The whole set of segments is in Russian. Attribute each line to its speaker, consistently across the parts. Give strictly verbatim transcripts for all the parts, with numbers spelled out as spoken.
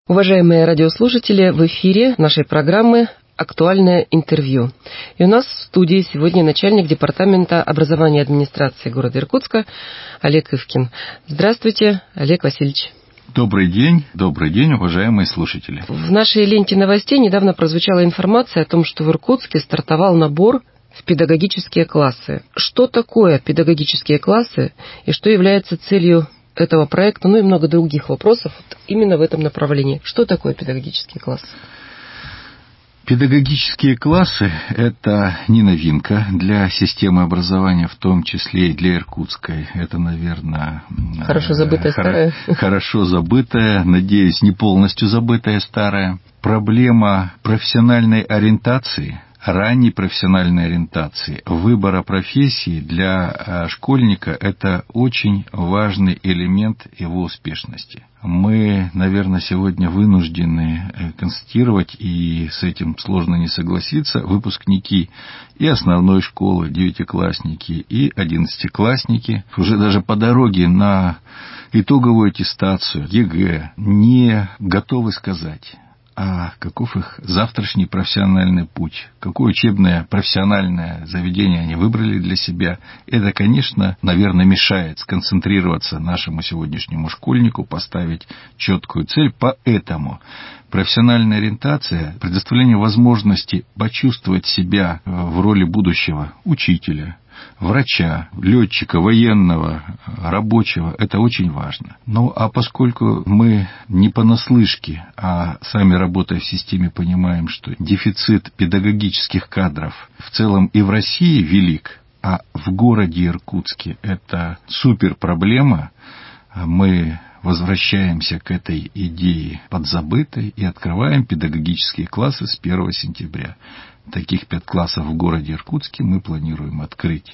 Speaker 1: Уважаемые радиослушатели, в эфире нашей программы «Актуальное интервью». И у нас в студии сегодня начальник департамента образования и администрации города Иркутска Олег Ивкин. Здравствуйте, Олег Васильевич.
Speaker 2: Добрый день, добрый день, уважаемые слушатели.
Speaker 1: В нашей ленте новостей недавно прозвучала информация о том, что в Иркутске стартовал набор в педагогические классы. Что такое педагогические классы и что является целью этого проекта, ну и много других вопросов вот именно в этом направлении. Что такое педагогические классы?
Speaker 2: Педагогические классы – это не новинка для системы образования, в том числе и для иркутской. Это, наверное…
Speaker 1: Хорошо забытая
Speaker 2: хор-
Speaker 1: старая.
Speaker 2: Хорошо забытая, надеюсь, не полностью забытая старая. Проблема профессиональной ориентации, ранней профессиональной ориентации, выбора профессии для школьника – это очень важный элемент его успешности. Мы, наверное, сегодня вынуждены констатировать, и с этим сложно не согласиться, выпускники и основной школы, девятиклассники, и одиннадцатиклассники уже даже по дороге на итоговую аттестацию ЕГЭ не готовы сказать, а каков их завтрашний профессиональный путь, какое учебное профессиональное заведение они выбрали для себя. Это, конечно, наверное, мешает сконцентрироваться нашему сегодняшнему школьнику, поставить четкую цель. Поэтому профессиональная ориентация, предоставление возможности почувствовать себя в роли будущего учителя, врача, летчика, военного, рабочего, это очень важно. Ну, а поскольку мы не понаслышке, а сами работая в системе понимаем, что дефицит педагогических кадров в целом и в России велик, а в городе Иркутске это супер проблема, мы возвращаемся к этой идее подзабытой и открываем педагогические классы с первого сентября. Таких пять классов в городе Иркутске мы планируем открыть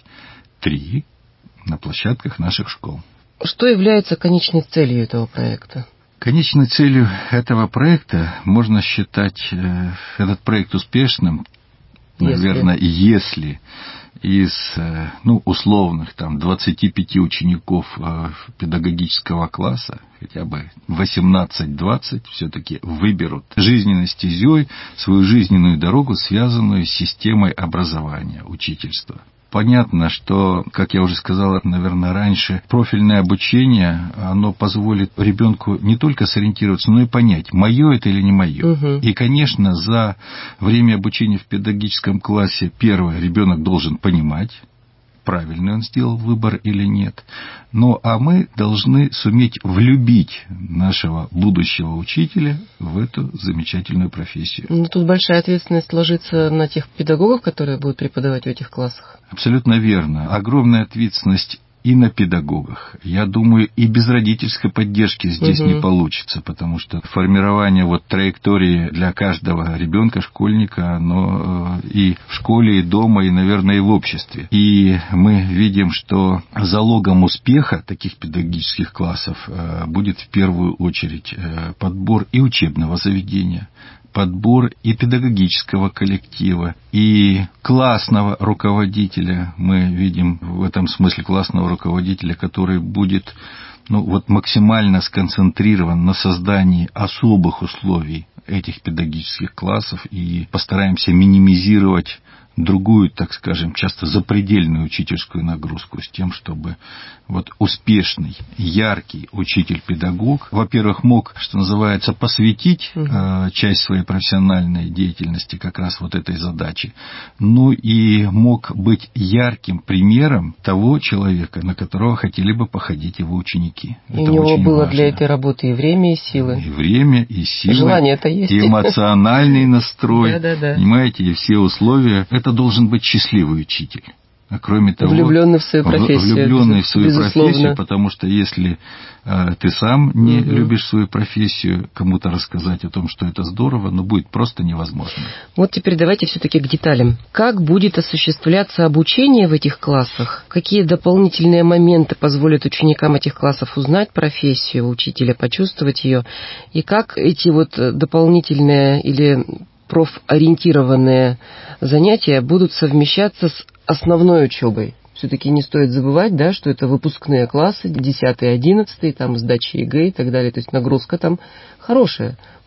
Speaker 2: три на площадках наших школ.
Speaker 1: Что является конечной целью этого проекта?
Speaker 2: Конечной целью этого проекта можно считать э, этот проект успешным, если. наверное, если из э, ну, условных там, двадцати пяти учеников э, педагогического класса хотя бы восемнадцать-двадцать все-таки выберут жизненной стезей свою жизненную дорогу, связанную с системой образования, учительства. Понятно, что, как я уже сказал, наверное, раньше, профильное обучение, оно позволит ребенку не только сориентироваться, но и понять, мое это или не мое. Угу. И, конечно, за время обучения в педагогическом классе, первое, ребенок должен понимать, правильный он сделал выбор или нет. Ну, а мы должны суметь влюбить нашего будущего учителя в эту замечательную профессию.
Speaker 1: Ну, тут большая ответственность ложится на тех педагогов, которые будут преподавать в этих классах.
Speaker 2: Абсолютно верно. Огромная ответственность и на педагогах. Я думаю, и без родительской поддержки здесь угу. не получится, потому что формирование вот траектории для каждого ребенка, школьника, оно и в школе, и дома, и, наверное, и в обществе. И мы видим, что залогом успеха таких педагогических классов будет в первую очередь подбор и учебного заведения, подбор и педагогического коллектива, и классного руководителя. Мы видим в этом смысле классного руководителя, который будет ну, вот максимально сконцентрирован на создании особых условий этих педагогических классов, и постараемся минимизировать другую, так скажем, часто запредельную учительскую нагрузку с тем, чтобы вот успешный, яркий учитель-педагог, во-первых, мог, что называется, посвятить угу. э, часть своей профессиональной деятельности как раз вот этой задаче, ну и мог быть ярким примером того человека, на которого хотели бы походить его ученики.
Speaker 1: И это у него было важно. Для этой работы и время, и силы.
Speaker 2: И время, и силы.
Speaker 1: Желание-то есть.
Speaker 2: И эмоциональный настрой.
Speaker 1: Да, да, да.
Speaker 2: Понимаете, и все условия. Это должен быть счастливый учитель. А кроме того,
Speaker 1: влюбленный в свою профессию.
Speaker 2: Влюбленный в свою
Speaker 1: безусловно.
Speaker 2: профессию, потому что если э, ты сам не угу. любишь свою профессию, кому-то рассказать о том, что это здорово, но будет просто невозможно.
Speaker 1: Вот теперь давайте все-таки к деталям. Как будет осуществляться обучение в этих классах? Какие дополнительные моменты позволят ученикам этих классов узнать профессию учителя, почувствовать ее? И как эти вот дополнительные или профориентированные занятия будут совмещаться с основной учебой? Все-таки не стоит забывать, да, что это выпускные классы, десятый, одиннадцатый, там сдача ЕГЭ и так далее. То есть нагрузка там хорошая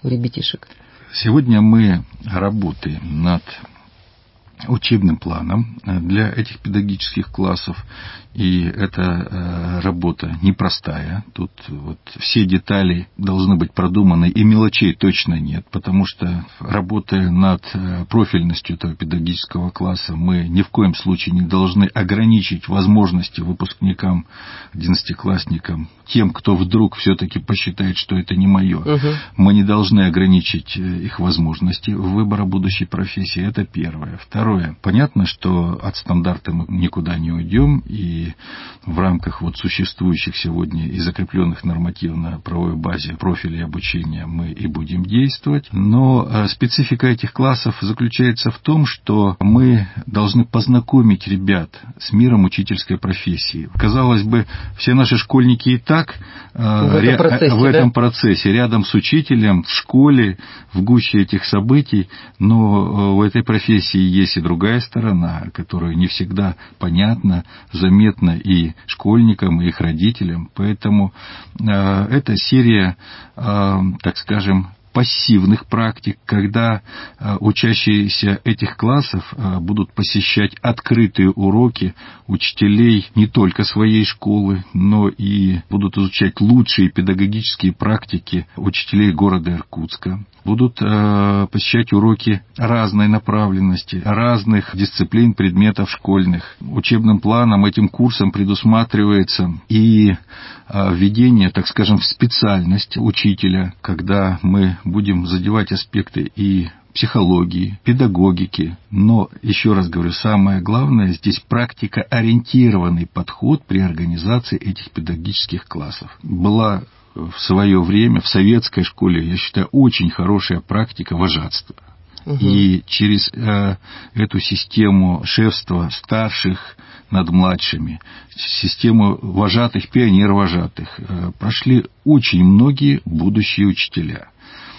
Speaker 1: у ребятишек?
Speaker 2: Сегодня мы работаем над учебным планом для этих педагогических классов, и эта работа непростая. Тут вот все детали должны быть продуманы, и мелочей точно нет, потому что, работая над профильностью этого педагогического класса, мы ни в коем случае не должны ограничить возможности выпускникам, одиннадцатиклассникам, тем, кто вдруг все-таки посчитает, что это не мое. Угу. Мы не должны ограничить их возможности выбора будущей профессии. Это первое. Второе. Понятно, что от стандарта мы никуда не уйдем, и в рамках вот существующих сегодня и закрепленных нормативно-правовой базе профилей обучения мы и будем действовать. Но специфика этих классов заключается в том, что мы должны познакомить ребят с миром учительской профессии. Казалось бы, все наши школьники и так
Speaker 1: в этом,
Speaker 2: ря-
Speaker 1: процессе,
Speaker 2: в этом
Speaker 1: да?
Speaker 2: процессе, рядом с учителем, в школе, в гуще этих событий, но в этой профессии есть и другая сторона, которая не всегда понятна, заметна и школьникам, и их родителям. Поэтому э, эта серия, э, так скажем, пассивных практик, когда э, учащиеся этих классов э, будут посещать открытые уроки учителей не только своей школы, но и будут изучать лучшие педагогические практики учителей города Иркутска. Будут э, посещать уроки разной направленности, разных дисциплин, предметов школьных. Учебным планом, этим курсом предусматривается и э, введение, так скажем, в специальность учителя, когда мы будем задевать аспекты и психологии, педагогики. Но, еще раз говорю, самое главное здесь практикоориентированный подход при организации этих педагогических классов. Была в свое время в советской школе, я считаю, очень хорошая практика вожатства. Угу. И через э, эту систему шефства старших над младшими, систему вожатых, пионер-вожатых, э, прошли очень многие будущие учителя.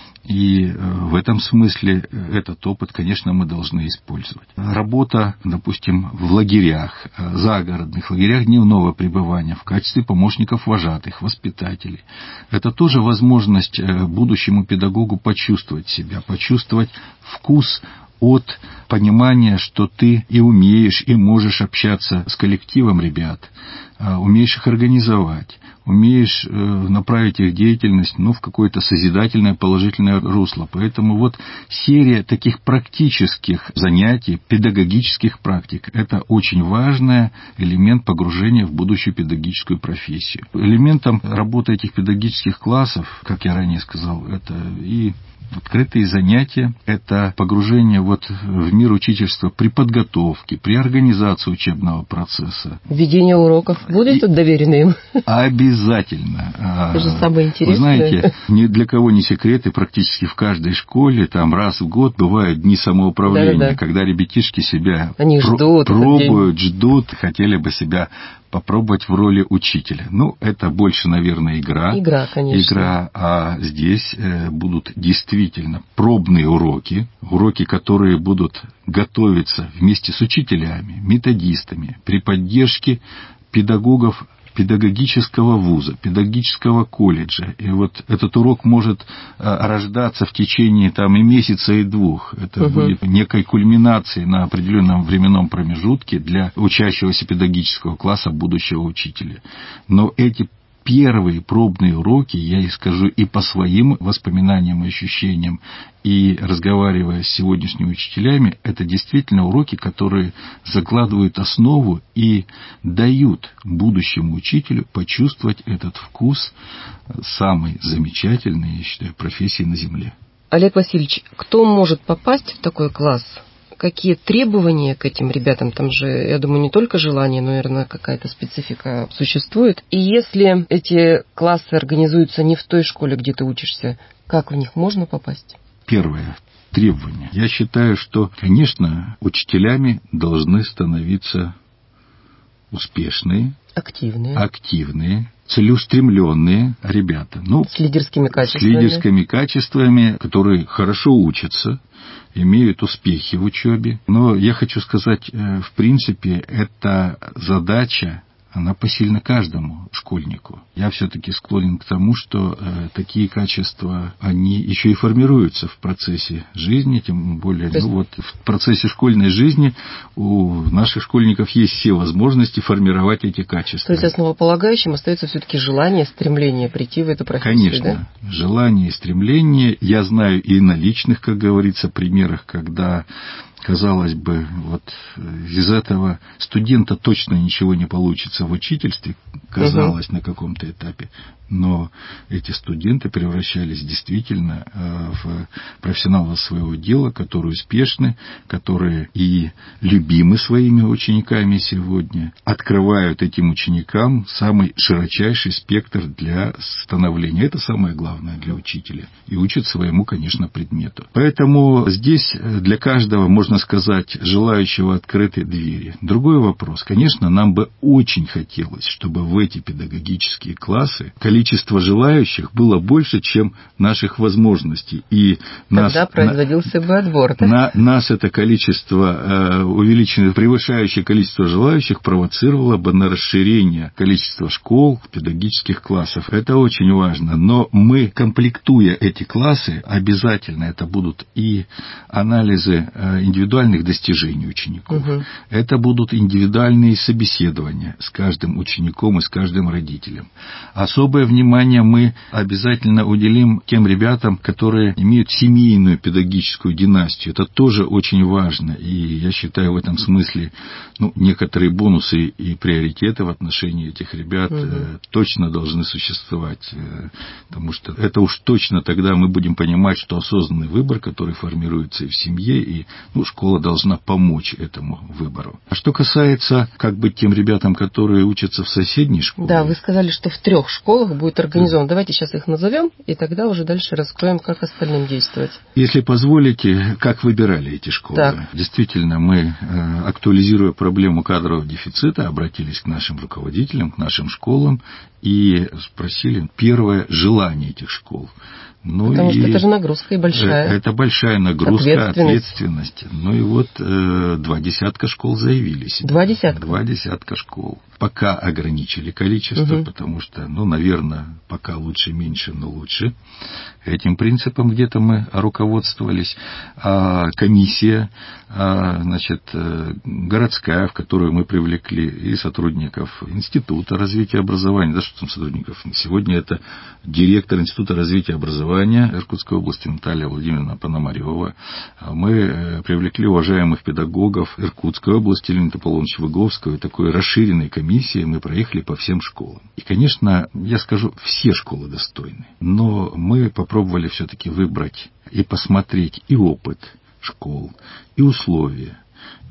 Speaker 2: И в этом смысле этот опыт, конечно, мы должны использовать. Работа, допустим, в лагерях, загородных лагерях дневного пребывания в качестве помощников вожатых, воспитателей. Это тоже возможность будущему педагогу почувствовать себя, почувствовать вкус от понимания, что ты и умеешь, и можешь общаться с коллективом ребят, умеешь их организовать, умеешь направить их деятельность, ну, в какое-то созидательное, положительное русло. Поэтому вот серия таких практических занятий, педагогических практик, это очень важный элемент погружения в будущую педагогическую профессию. Элементом работы этих педагогических классов, как я ранее сказал, это и открытые занятия, это погружение вот в мир учительства при подготовке, при организации учебного процесса.
Speaker 1: Введение уроков будет тут доверено им?
Speaker 2: Обязательно.
Speaker 1: Это же самое интересное.
Speaker 2: Вы знаете, ни для кого не секрет, и практически в каждой школе там раз в год бывают дни самоуправления, да-да-да, когда ребятишки себя
Speaker 1: Они
Speaker 2: про-
Speaker 1: ждут,
Speaker 2: пробуют, ждут, хотели бы себя попробовать в роли учителя. Ну, это больше, наверное, игра.
Speaker 1: Игра, конечно.
Speaker 2: Игра, а здесь э, будут действительно пробные уроки, уроки, которые будут готовиться вместе с учителями, методистами, при поддержке педагогов педагогического вуза, педагогического колледжа. И вот этот урок может а, рождаться в течение там, и месяца, и двух. Это угу. будет некой кульминацией на определенном временном промежутке для учащегося педагогического класса будущего учителя. Но эти первые пробные уроки, я их скажу и по своим воспоминаниям и ощущениям, и разговаривая с сегодняшними учителями, это действительно уроки, которые закладывают основу и дают будущему учителю почувствовать этот вкус самой замечательной, я считаю, профессии на земле.
Speaker 1: Олег Васильевич, кто может попасть в такой класс? Какие требования к этим ребятам? Там же, я думаю, не только желание, но, наверное, какая-то специфика существует. И если эти классы организуются не в той школе, где ты учишься, как в них можно попасть?
Speaker 2: Первое. Требования. Я считаю, что, конечно, учителями должны становиться успешные,
Speaker 1: активные,
Speaker 2: активные, целеустремленные ребята. Ну,
Speaker 1: с лидерскими качествами.
Speaker 2: С лидерскими качествами, которые хорошо учатся, имеют успехи в учебе. Но я хочу сказать, в принципе, это задача она посильна каждому школьнику. Я все-таки склонен к тому, что э, такие качества, они еще и формируются в процессе жизни, тем более, есть... ну вот в процессе школьной жизни у наших школьников есть все возможности формировать эти качества.
Speaker 1: То есть основополагающим остается все-таки желание, стремление прийти в эту профессию,
Speaker 2: Конечно,
Speaker 1: да?
Speaker 2: Желание и стремление. Я знаю и на личных, как говорится, примерах, когда... Казалось бы, вот из этого студента точно ничего не получится в учительстве, казалось, угу. на каком-то этапе. Но эти студенты превращались действительно в профессионалов своего дела, которые успешны, которые и любимы своими учениками сегодня, открывают этим ученикам самый широчайший спектр для становления. Это самое главное для учителя. И учат своему, конечно, предмету. Поэтому здесь для каждого, можно сказать, желающего открыты двери. Другой вопрос. Конечно, нам бы очень хотелось, чтобы в эти педагогические классы количество желающих было больше, чем наших возможностей. И
Speaker 1: тогда
Speaker 2: нас,
Speaker 1: производился
Speaker 2: на,
Speaker 1: бы отбор. Да?
Speaker 2: На, нас это количество, э, увеличенное, превышающее количество желающих, провоцировало бы на расширение количества школ, педагогических классов. Это очень важно. Но мы, комплектуя эти классы, обязательно это будут и анализы э, индивидуальных достижений учеников. Угу. Это будут индивидуальные собеседования с каждым учеником и с каждым родителем. Особое внимание мы обязательно уделим тем ребятам, которые имеют семейную педагогическую династию. Это тоже очень важно. И я считаю, в этом смысле ну, некоторые бонусы и приоритеты в отношении этих ребят угу. э, точно должны существовать. Э, потому что это уж точно тогда мы будем понимать, что осознанный выбор, который формируется и в семье, и ну, школа должна помочь этому выбору. А что касается, как быть тем ребятам, которые учатся в соседней школе...
Speaker 1: Да, вы сказали, что в трех школах будет организован. Да. Давайте сейчас их назовем, и тогда уже дальше раскроем, как остальным действовать.
Speaker 2: Если позволите, как выбирали эти школы? Так. Действительно, мы, актуализируя проблему кадрового дефицита, обратились к нашим руководителям, к нашим школам и спросили первое желание этих школ. Ну
Speaker 1: Потому
Speaker 2: и
Speaker 1: что это же нагрузка и большая.
Speaker 2: Это большая нагрузка, ответственность. ответственность. Ну и вот э, два десятка школ заявили себе.
Speaker 1: Два десятка?
Speaker 2: Два десятка школ. Пока ограничили количество, угу. потому что, ну, наверное, пока лучше меньше, но лучше. Этим принципом где-то мы руководствовались. А комиссия, а, значит, городская, в которую мы привлекли и сотрудников Института развития образования, да что там сотрудников, сегодня это директор Института развития образования Иркутской области Наталья Владимировна Пономарева. Мы привлекли уважаемых педагогов Иркутской области Леонида Аполлоновича Выговского и такой расширенной комиссии мы проехали по всем школам. И, конечно, я скажу, все школы достойны. Но мы попробовали все-таки выбрать и посмотреть и опыт школ, и условия.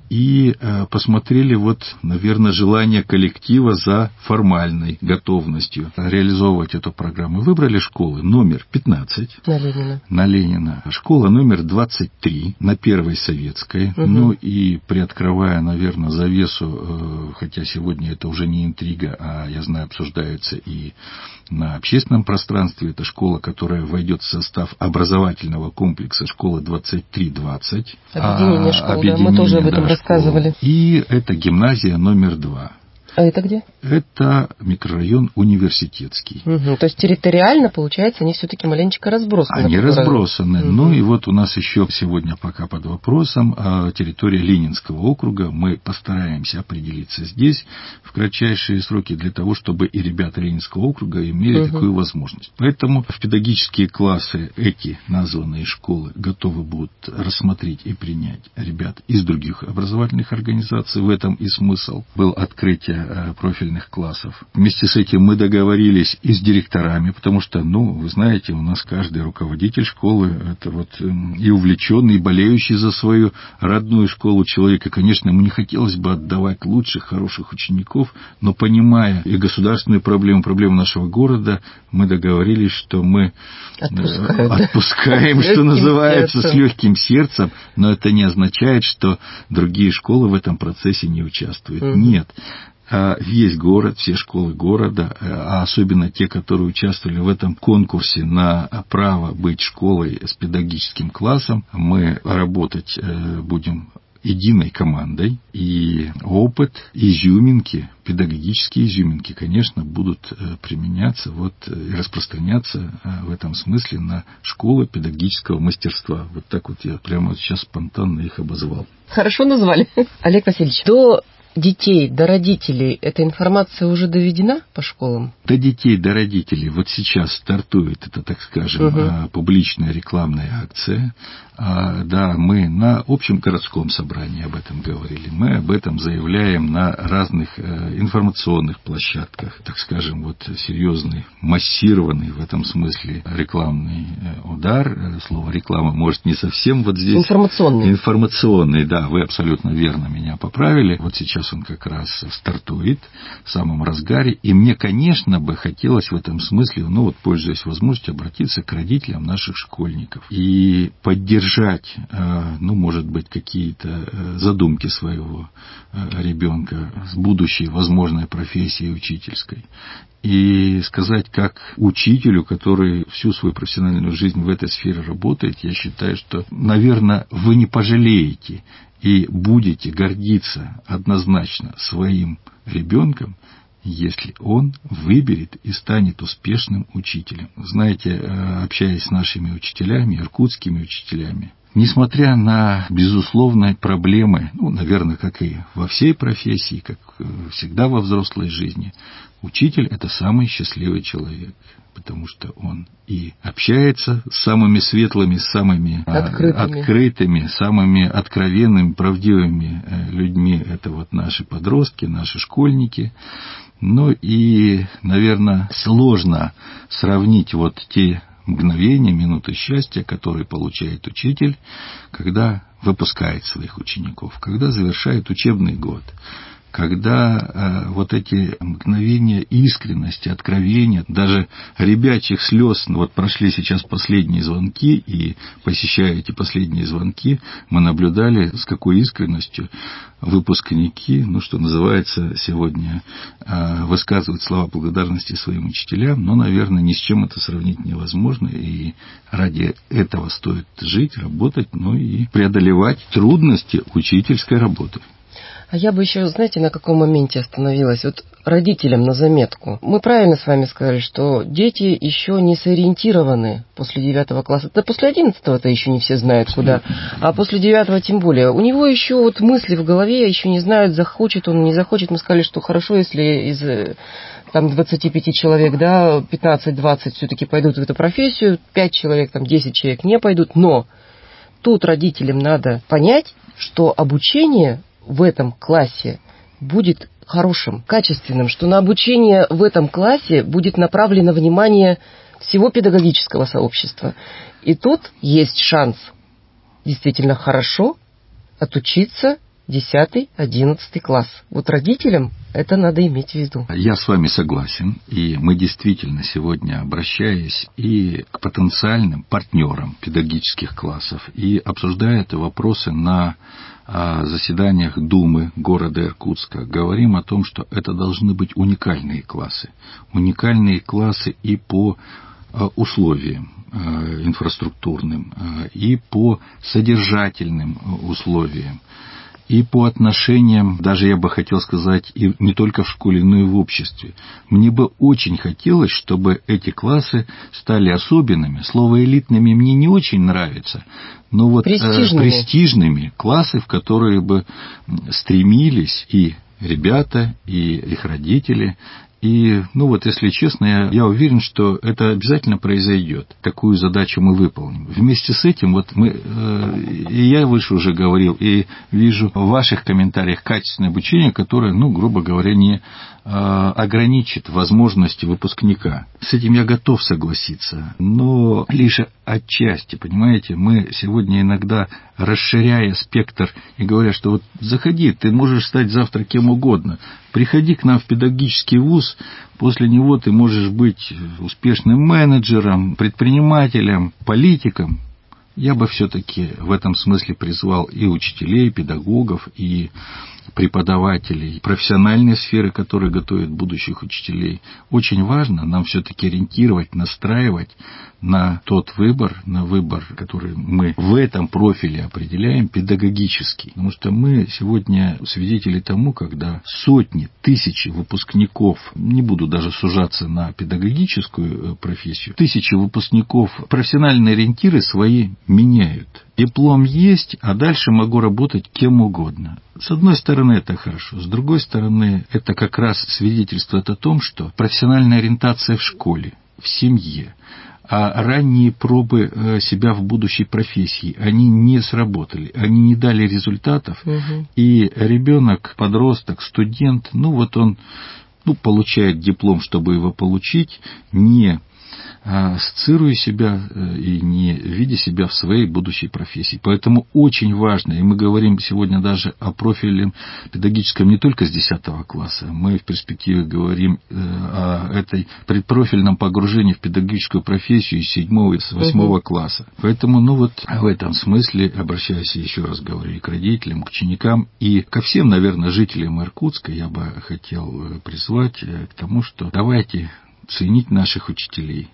Speaker 2: И э, посмотрели, вот, наверное, желание коллектива за формальной готовностью реализовывать эту программу. Выбрали школы номер пятнадцать.
Speaker 1: На Ленина.
Speaker 2: На Ленина. Школа номер двадцать три на Первой Советской. Угу. Ну и приоткрывая, наверное, завесу, э, хотя сегодня это уже не интрига, а, я знаю, обсуждается и на общественном пространстве. Это школа, которая войдет в состав образовательного комплекса школа двадцать три двадцать.
Speaker 1: Объединение школ, объединение, да, мы тоже об этом да, рассказывали.
Speaker 2: И это гимназия номер два.
Speaker 1: А это где?
Speaker 2: Это микрорайон Университетский.
Speaker 1: Угу. То есть территориально, получается, они все-таки маленечко разбросаны.
Speaker 2: Они разбросаны. Угу. Ну и вот у нас еще сегодня пока под вопросом территория Ленинского округа. Мы постараемся определиться здесь в кратчайшие сроки для того, чтобы и ребята Ленинского округа имели угу. такую возможность. Поэтому в педагогические классы эти названные школы готовы будут рассмотреть и принять ребят из других образовательных организаций. В этом и смысл был открытие профильных классов. Вместе с этим мы договорились и с директорами, потому что, ну, вы знаете, у нас каждый руководитель школы это вот и увлеченный, и болеющий за свою родную школу человек. И, конечно, ему не хотелось бы отдавать лучших, хороших учеников, но понимая и государственную проблему, проблему нашего города, мы договорились, что мы
Speaker 1: Отпускают,
Speaker 2: отпускаем, что называется, с легким сердцем, но это не означает, что другие школы в этом процессе не участвуют. Угу. Нет. Весь город, все школы города, а особенно те, которые участвовали в этом конкурсе на право быть школой с педагогическим классом, мы работать будем единой командой, и опыт, изюминки, педагогические изюминки, конечно, будут применяться вот, и распространяться в этом смысле на школы педагогического мастерства. Вот так вот я прямо сейчас спонтанно их обозвал.
Speaker 1: Хорошо назвали. Олег Васильевич, до детей, до родителей эта информация уже доведена по школам?
Speaker 2: До детей, до родителей. Вот сейчас стартует это, так скажем, угу. публичная рекламная акция. Да, мы на общем городском собрании об этом говорили. Мы об этом заявляем на разных информационных площадках. Так скажем, вот серьезный, массированный в этом смысле рекламный удар. Слово реклама, может, не совсем вот здесь.
Speaker 1: Информационный.
Speaker 2: Информационный, да, вы абсолютно верно меня поправили. Вот сейчас он как раз стартует в самом разгаре. И мне, конечно, бы хотелось в этом смысле, ну вот, пользуясь возможностью, обратиться к родителям наших школьников и поддержать, ну, может быть, какие-то задумки своего ребенка с будущей возможной профессией учительской. И сказать, как учителю, который всю свою профессиональную жизнь в этой сфере работает, я считаю, что, наверное, вы не пожалеете и будете гордиться однозначно своим ребенком, если он выберет и станет успешным учителем. Знаете, общаясь с нашими учителями, иркутскими учителями, несмотря на безусловные проблемы, ну, наверное, как и во всей профессии, как всегда во взрослой жизни, учитель – это самый счастливый человек, потому что он и общается с самыми светлыми, самыми открытыми, открытыми самыми откровенными, правдивыми людьми. Это вот наши подростки, наши школьники. Ну и, наверное, сложно сравнить вот те мгновения, минуты счастья, которые получает учитель, когда выпускает своих учеников, когда завершает учебный год, когда э, вот эти мгновения искренности, откровения, даже ребячьих слез, ну, вот прошли сейчас последние звонки, и посещая эти последние звонки, мы наблюдали, с какой искренностью выпускники, ну, что называется, сегодня э, высказывают слова благодарности своим учителям, но, наверное, ни с чем это сравнить невозможно, и ради этого стоит жить, работать, ну и преодолевать трудности учительской работы.
Speaker 1: А я бы еще, знаете, на каком моменте остановилась? Вот родителям на заметку. Мы правильно с вами сказали, что дети еще не сориентированы после девятого класса. Да после одиннадцатого-то еще не все знают куда. А после девятого тем более. У него еще вот мысли в голове еще не знают, захочет он, не захочет. Мы сказали, что хорошо, если из там двадцати пяти человек, да, пятнадцать-двадцать все-таки пойдут в эту профессию, пять человек, там десять человек не пойдут. Но тут родителям надо понять, что обучение в этом классе будет хорошим, качественным, что на обучение в этом классе будет направлено внимание всего педагогического сообщества. И тут есть шанс действительно хорошо отучиться десятый, одиннадцатый класс. Вот родителям это надо иметь в виду.
Speaker 2: Я с вами согласен, и мы действительно сегодня, обращаясь и к потенциальным партнерам педагогических классов, и обсуждая эти вопросы на заседаниях Думы города Иркутска, говорим о том, что это должны быть уникальные классы. Уникальные классы и по условиям инфраструктурным, и по содержательным условиям, и по отношениям, даже я бы хотел сказать, и не только в школе, но и в обществе. Мне бы очень хотелось, чтобы эти классы стали особенными. Слово «элитными» мне не очень нравится, но вот
Speaker 1: престижными.
Speaker 2: Э, престижными классы, в которые бы стремились и ребята, и их родители. И, ну вот, если честно, я, я уверен, что это обязательно произойдет. Такую задачу мы выполним. Вместе с этим, вот мы, э, и я выше уже говорил, и вижу в ваших комментариях качественное обучение, которое, ну, грубо говоря, не э, ограничит возможности выпускника. С этим я готов согласиться, но лишь отчасти, понимаете, мы сегодня иногда, расширяя спектр и говоря, что вот заходи, ты можешь стать завтра кем угодно, приходи к нам в педагогический вуз, после него ты можешь быть успешным менеджером, предпринимателем, политиком. Я бы все-таки в этом смысле призвал и учителей, и педагогов, и преподавателей, профессиональной сферы, которые готовят будущих учителей. Очень важно нам все-таки ориентировать, настраивать на тот выбор, на выбор, который мы в этом профиле определяем, педагогический. Потому что мы сегодня свидетели тому, когда сотни, тысячи выпускников, не буду даже сужаться на педагогическую профессию, тысячи выпускников профессиональные ориентиры свои меняют. Диплом есть, а дальше могу работать кем угодно. С одной стороны, это хорошо. С другой стороны, это как раз свидетельствует о том, что профессиональная ориентация в школе, в семье, а ранние пробы себя в будущей профессии, они не сработали, они не дали результатов. Угу. И ребенок, подросток, студент, ну вот он ну, получает диплом, чтобы его получить, не ассоциируя себя и не видя себя в своей будущей профессии. Поэтому очень важно, и мы говорим сегодня даже о профиле педагогическом не только с десятого класса, мы в перспективе говорим о этой предпрофильном погружении в педагогическую профессию с седьмого и с восьмого класса. Поэтому, ну вот в этом смысле, обращаясь еще раз говорю и к родителям, к ученикам, и ко всем, наверное, жителям Иркутска, я бы хотел призвать к тому, что давайте ценить наших учителей.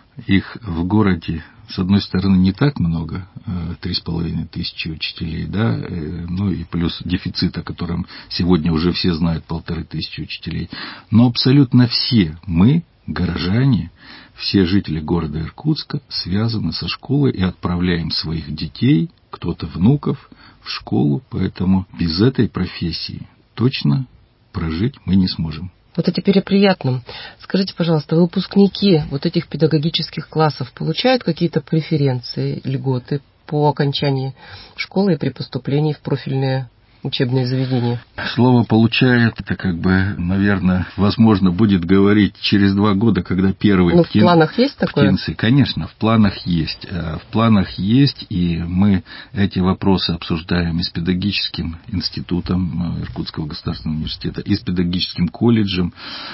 Speaker 2: Их в городе, с одной стороны, не так много, три с половиной тысячи учителей, да, ну и плюс дефицит, о котором сегодня уже все знают, полторы тысячи учителей. Но абсолютно все мы, горожане, все жители города Иркутска связаны со школой и отправляем своих детей, кто-то внуков, в школу, поэтому без этой профессии точно прожить мы не сможем.
Speaker 1: Вот а теперь о приятном. Скажите, пожалуйста, выпускники вот этих педагогических классов получают какие-то преференции, льготы по окончании школы и при поступлении в профильные учебные заведения?
Speaker 2: Слово «получает» — это как бы, наверное, возможно, будет говорить через два года, когда первый...
Speaker 1: Ну, в птин... планах есть такое?
Speaker 2: Птенцы. Конечно, в планах есть. В планах есть, и мы эти вопросы обсуждаем и с педагогическим институтом Иркутского государственного университета, и с педагогическим колледжем,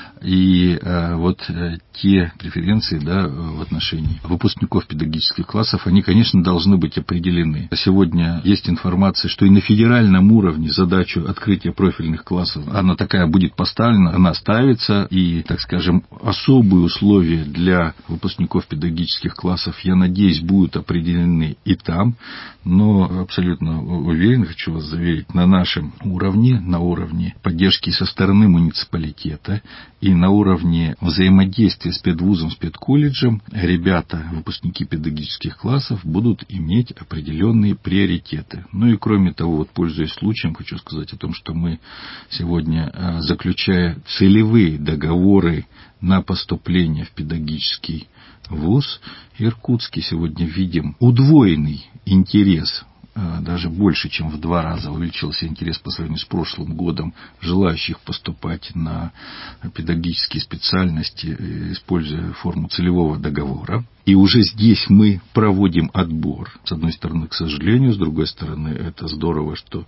Speaker 2: и вот те преференции, да, в отношении выпускников педагогических классов, они, конечно, должны быть определены. Сегодня есть информация, что и на федеральном уровне задачу открытия профильных классов, она такая будет поставлена, она ставится, и, так скажем, особые условия для выпускников педагогических классов, я надеюсь, будут определены и там, но абсолютно уверен, хочу вас заверить, на нашем уровне, на уровне поддержки со стороны муниципалитета и на уровне взаимодействия с педвузом, с педколледжем, ребята, выпускники педагогических классов, будут иметь определенные приоритеты. Ну и кроме того, вот пользуясь случаем, хочу сказать о том, что мы сегодня, заключая целевые договоры на поступление в педагогический вуз иркутский, сегодня видим удвоенный интерес, даже больше, чем в два раза увеличился интерес по сравнению с прошлым годом желающих поступать на педагогические специальности, используя форму целевого договора. И уже здесь мы проводим отбор. С одной стороны, к сожалению, с другой стороны, это здорово, что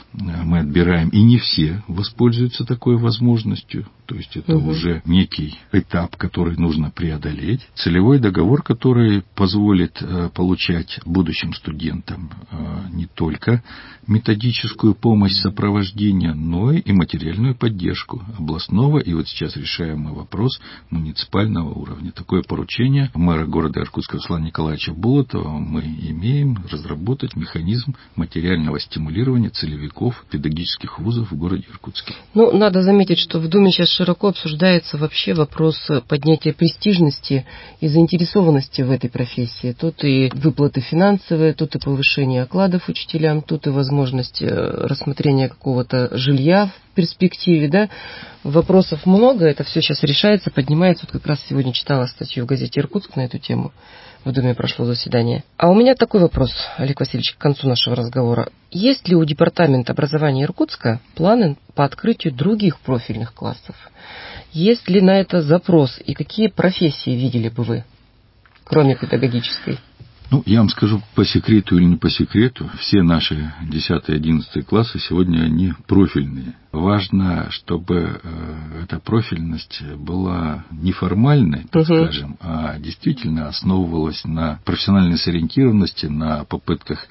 Speaker 2: мы отбираем, и не все воспользуются такой возможностью. То есть это угу. уже некий этап, который нужно преодолеть. Целевой договор, который позволит получать будущим студентам не только методическую помощь сопровождения, но и материальную поддержку областного и вот сейчас решаемый вопрос муниципального уровня. Такое поручение мэра города Иркутска Руслана Николаевича Болотова мы имеем разработать механизм материального стимулирования целевиков педагогических вузов в городе Иркутске.
Speaker 1: Ну, надо заметить, что в Думе сейчас широко обсуждается вообще вопрос поднятия престижности и заинтересованности в этой профессии. Тут и выплаты финансовые, тут и повышение окладов учителям, тут и возможность рассмотрения какого-то жилья в перспективе, да. Вопросов много, это все сейчас решается, поднимается. Вот как раз сегодня читала статью в газете «Иркутск» на эту тему. В Думе прошло заседание. А у меня такой вопрос, Олег Васильевич, к концу нашего разговора. Есть ли у Департамента образования Иркутска планы по открытию других профильных классов? Есть ли на это запрос? И какие профессии видели бы вы, кроме педагогической?
Speaker 2: Ну, я вам скажу по секрету или не по секрету, все наши десятый одиннадцатый классы сегодня они профильные. Важно, чтобы э, эта профильность была не формальной, так uh-huh. скажем, а действительно основывалась на профессиональной сориентированности, на попытках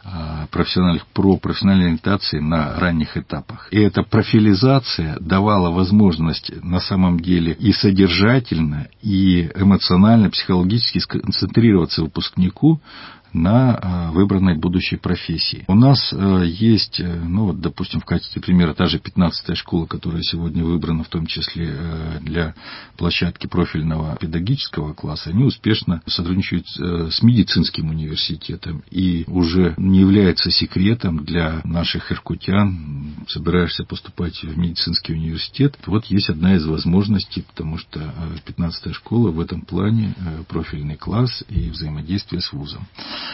Speaker 2: профессиональных, про профессиональной ориентации на ранних этапах. И эта профилизация давала возможность на самом деле и содержательно, и эмоционально, психологически сконцентрироваться выпускнику на выбранной будущей профессии. У нас есть, ну вот, допустим, в качестве примера та же пятнадцатая школа, которая сегодня выбрана в том числе для площадки профильного педагогического класса, они успешно сотрудничают с медицинским университетом. И уже не является секретом для наших иркутян, собираешься поступать в медицинский университет, вот есть одна из возможностей, потому что пятнадцатая школа в этом плане профильный класс и взаимодействие с вузом.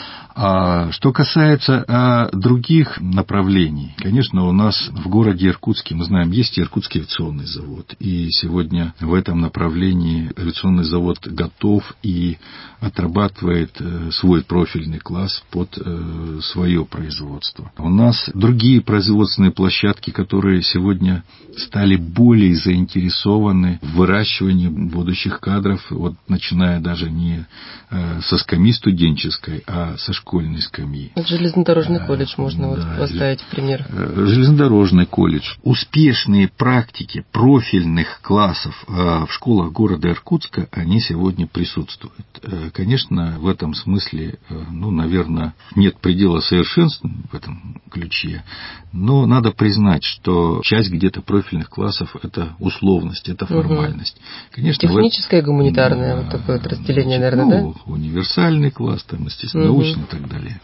Speaker 2: А что касается а, других направлений, конечно, у нас в городе Иркутске, мы знаем, есть Иркутский авиационный завод. И сегодня в этом направлении авиационный завод готов и отрабатывает э, свой профильный класс под э, свое производство. У нас другие производственные площадки, которые сегодня стали более заинтересованы в выращивании будущих кадров, вот, начиная даже не э, со скамьи студенческой, а со школьной скамьи.
Speaker 1: Вот железнодорожный колледж можно да, вот поставить в пример.
Speaker 2: Железнодорожный колледж. Успешные практики профильных классов в школах города Иркутска, они сегодня присутствуют. Конечно, в этом смысле, ну, наверное, нет предела совершенству в этом ключе, но надо признать, что часть где-то профильных классов – это условность, это формальность. Угу. Конечно,
Speaker 1: техническое и гуманитарное, вот такое вот разделение,
Speaker 2: значит,
Speaker 1: наверное,
Speaker 2: ну,
Speaker 1: да?
Speaker 2: Универсальный класс, там, естественно, угу. научный и так далее.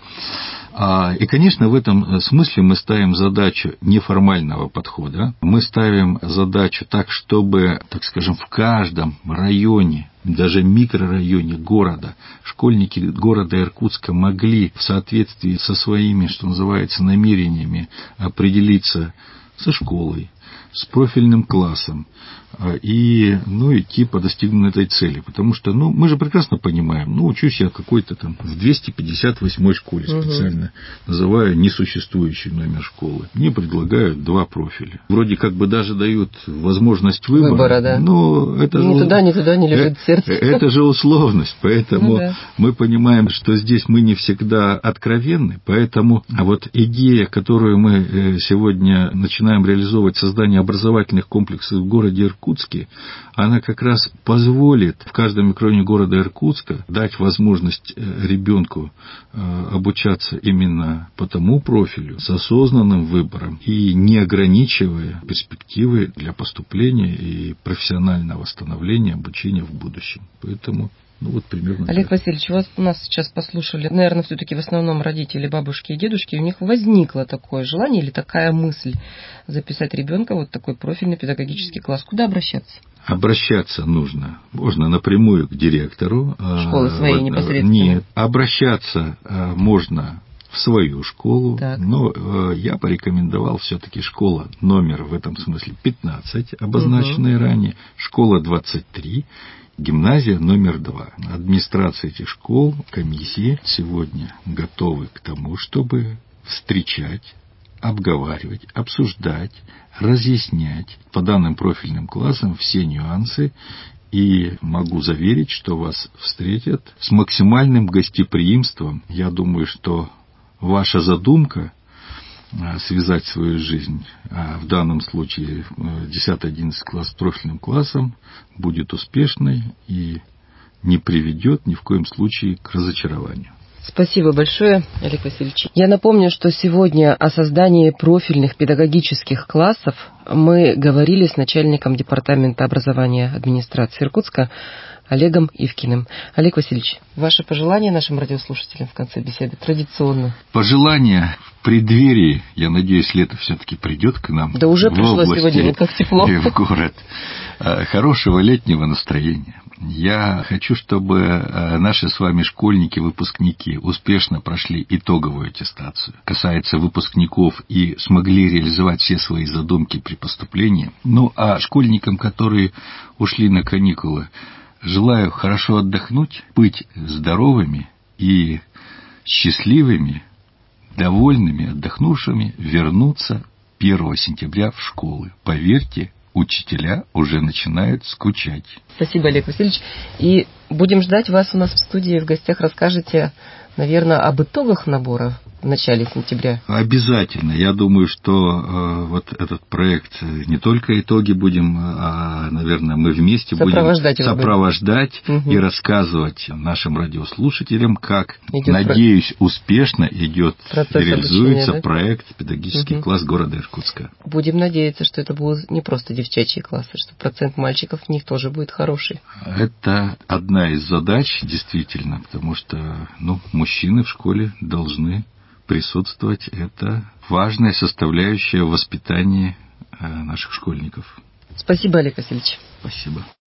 Speaker 2: И, конечно, в этом смысле мы ставим задачу неформального подхода. Мы ставим задачу так, чтобы, так скажем, в каждом районе, даже микрорайоне города, школьники города Иркутска могли в соответствии со своими, что называется, намерениями определиться со школой, с профильным классом и, ну, идти по достигнутой этой цели. Потому что, ну, мы же прекрасно понимаем, ну, учусь я какой-то там в двести пятьдесят восьмой школе, угу. специально называю несуществующий номер школы. Мне предлагают два профиля. Вроде как бы даже дают возможность выбора. Выбора, да. Но это
Speaker 1: ни
Speaker 2: же...
Speaker 1: туда, ни туда не лежит сердце.
Speaker 2: Это же условность. Поэтому ну, да. мы понимаем, что здесь мы не всегда откровенны. Поэтому а вот идея, которую мы сегодня начинаем реализовывать, создание образовательных комплексов в городе Иркутске, она как раз позволит в каждом микрорайоне города Иркутска дать возможность ребенку обучаться именно по тому профилю, с осознанным выбором и не ограничивая перспективы для поступления и профессионального становления, обучения в будущем. Поэтому ну, вот примерно
Speaker 1: Олег
Speaker 2: так.
Speaker 1: Васильевич, вас нас сейчас послушали, наверное, все-таки в основном родители, бабушки и дедушки, у них возникло такое желание или такая мысль записать ребенка вот такой профильный педагогический класс. Куда обращаться?
Speaker 2: Обращаться нужно, можно напрямую к директору.
Speaker 1: Школы своей непосредственно?
Speaker 2: Нет, обращаться можно в свою школу, так. но э, я порекомендовал все-таки школа номер в этом смысле пятнадцать, обозначенная угу. ранее, школа двадцать три, гимназия номер два. Администрация этих школ, комиссии сегодня готовы к тому, чтобы встречать, обговаривать, обсуждать, разъяснять по данным профильным классам все нюансы. И могу заверить, что вас встретят с максимальным гостеприимством. Я думаю, что ваша задумка связать свою жизнь, а в данном случае десятый-одиннадцатый класс с профильным классом, будет успешной и не приведет ни в коем случае к разочарованию.
Speaker 1: Спасибо большое, Олег Васильевич. Я напомню, что сегодня о создании профильных педагогических классов мы говорили с начальником департамента образования администрации Иркутска Олегом Ивкиным. Олег Васильевич, ваши пожелания нашим радиослушателям в конце беседы традиционно.
Speaker 2: Пожелания в преддверии, я надеюсь, лето все-таки придет к нам.
Speaker 1: Да уже пришло сегодня, вот как тепло.
Speaker 2: И в город. Хорошего летнего настроения. Я хочу, чтобы наши с вами школьники, выпускники успешно прошли итоговую аттестацию. Касается выпускников и смогли реализовать все свои задумки при поступлении. Ну, а школьникам, которые ушли на каникулы, желаю хорошо отдохнуть, быть здоровыми и счастливыми, довольными, отдохнувшими, вернуться первого сентября в школы. Поверьте, учителя уже начинают скучать.
Speaker 1: Спасибо, Олег Васильевич. И будем ждать вас у нас в студии, в гостях расскажете, наверное, об итогах набора в начале сентября?
Speaker 2: Обязательно. Я думаю, что э, вот этот проект не только итоги будем, а, наверное, мы вместе
Speaker 1: сопровождать
Speaker 2: будем сопровождать
Speaker 1: угу.
Speaker 2: и рассказывать нашим радиослушателям, как,
Speaker 1: идет
Speaker 2: надеюсь, про... успешно идет и реализуется
Speaker 1: обучения, да?
Speaker 2: проект «Педагогический угу. класс города Иркутска».
Speaker 1: Будем надеяться, что это будут не просто девчачьи классы, что процент мальчиков в них тоже будет хороший.
Speaker 2: Это одна из задач, действительно, потому что ну, мужчины в школе должны присутствовать. Это важная составляющая воспитания наших школьников.
Speaker 1: Спасибо, Олег Васильевич.
Speaker 2: Спасибо.